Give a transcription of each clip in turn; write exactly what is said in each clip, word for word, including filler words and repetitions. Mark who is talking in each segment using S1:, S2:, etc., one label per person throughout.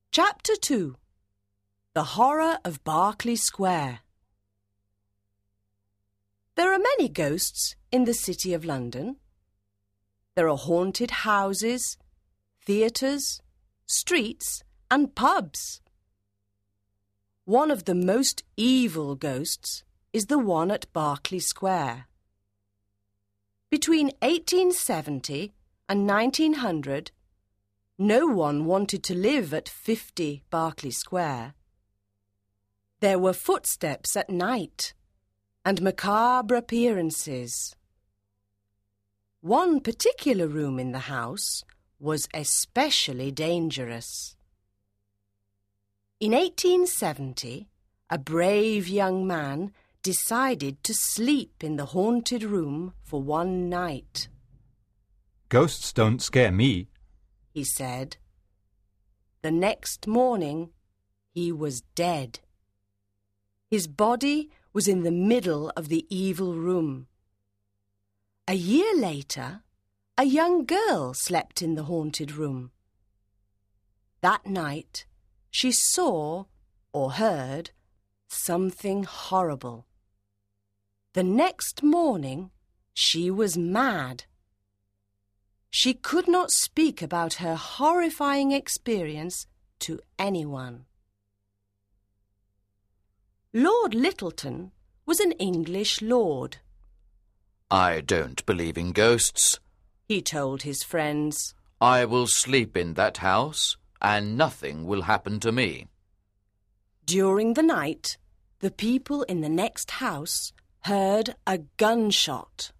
S1: Chapter two. The Horror of Berkeley Square. There are many ghosts in the City of London. There are haunted houses, theatres, streets and pubs. One of the most evil ghosts is the one at Berkeley Square. Between eighteen seventy and nineteen hundred, no one wanted to live at fifty Berkeley Square. There were footsteps at night and macabre appearances. One particular room in the house was especially dangerous. In eighteen seventy, a brave young man decided to sleep in the haunted room for one night.
S2: "Ghosts don't scare me,"
S1: he said. The next morning, he was dead. His body was in the middle of the evil room. A year later, a young girl slept in the haunted room. That night, she saw or heard something horrible. The next morning, she was mad. She could not speak about her horrifying experience to anyone. Lord Lyttelton was an English lord.
S3: "I don't believe in ghosts,"
S1: he told his friends.
S3: "I will sleep in that house and nothing will happen to me."
S1: During the night, the people in the next house heard a gunshot.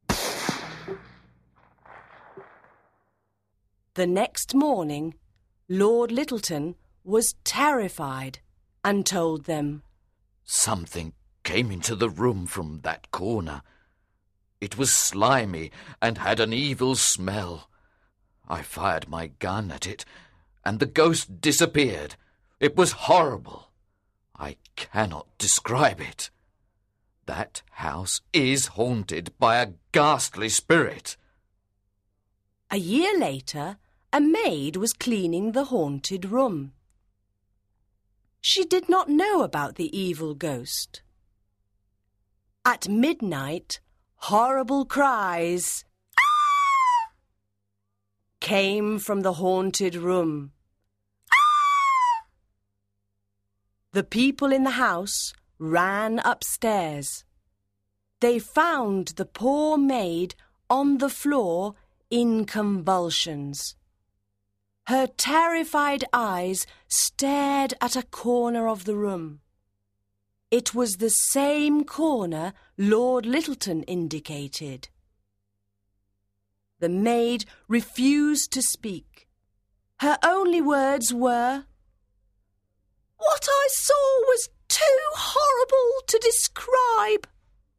S1: The next morning, Lord Lyttelton was terrified and told them,
S3: "Something came into the room from that corner. It was slimy and had an evil smell. I fired my gun at it, and the ghost disappeared. It was horrible. I cannot describe it. That house is haunted by a ghastly spirit."
S1: A year later, a maid was cleaning the haunted room. She did not know about the evil ghost. At midnight, horrible cries "Ah!" came from the haunted room. Ah! The people in the house ran upstairs. They found the poor maid on the floor in convulsions. Her terrified eyes stared at a corner of the room. It was the same corner Lord Lyttelton indicated. The maid refused to speak. Her only words were, "What I saw was too horrible to describe."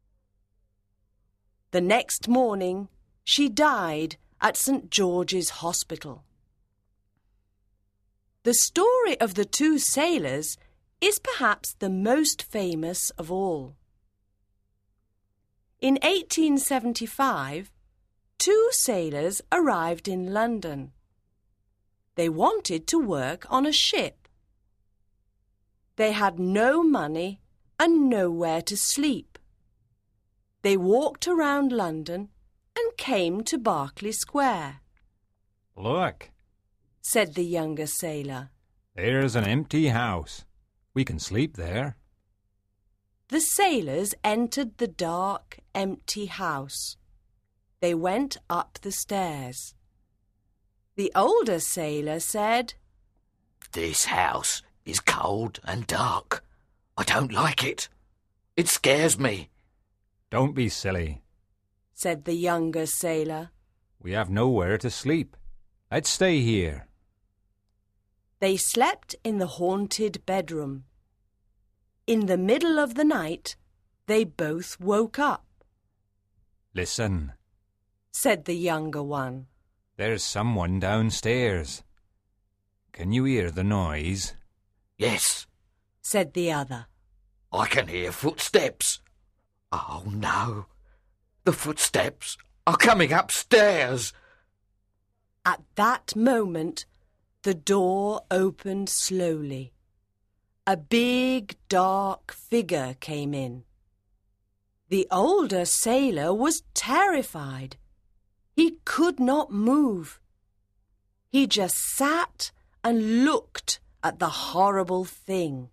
S1: The next morning, she died at Saint George's Hospital. The story of the two sailors is perhaps the most famous of all. In eighteen seventy-five, two sailors arrived in London. They wanted to work on a ship. They had no money and nowhere to sleep. They walked around London and came to Berkeley Square.
S2: "Look,"
S1: said the younger sailor.
S2: "there's an empty house. We can sleep there."
S1: The sailors entered the dark, empty house. They went up the stairs. The older sailor said,
S3: "This house is cold and dark. I don't like it. It scares me."
S2: "Don't be silly,"
S1: said the younger sailor.
S2: "We have nowhere to sleep. Let's stay here."
S1: They slept in the haunted bedroom. In the middle of the night, they both woke up.
S2: "Listen,"
S1: said the younger one.
S2: "there's someone downstairs. Can you hear the noise?"
S3: "Yes,"
S1: said the other.
S3: "I can hear footsteps. Oh, no. The footsteps are coming upstairs."
S1: At that moment, The door opened slowly. A big, dark figure came in. The older sailor was terrified. He could not move. He just sat and looked at the horrible thing.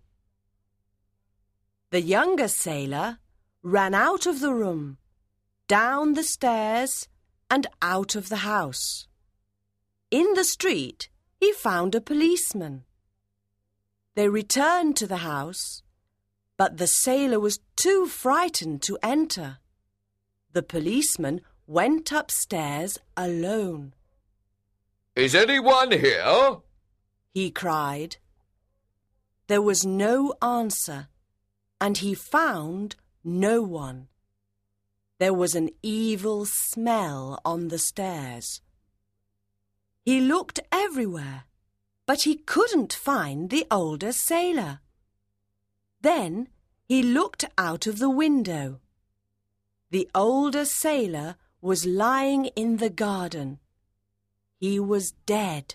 S1: The younger sailor ran out of the room, down the stairs, and out of the house. In the street, he found a policeman. They returned to the house, but the sailor was too frightened to enter. The policeman went upstairs alone.
S3: "Is anyone here?"
S1: he cried. There was no answer, and he found no one. There was an evil smell on the stairs. He looked everywhere, but he couldn't find the older sailor. Then he looked out of the window. The older sailor was lying in the garden. He was dead.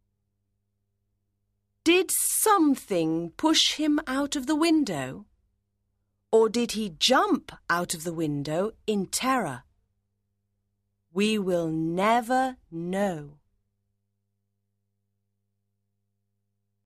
S1: Did something push him out of the window? Or did he jump out of the window in terror? We will never know.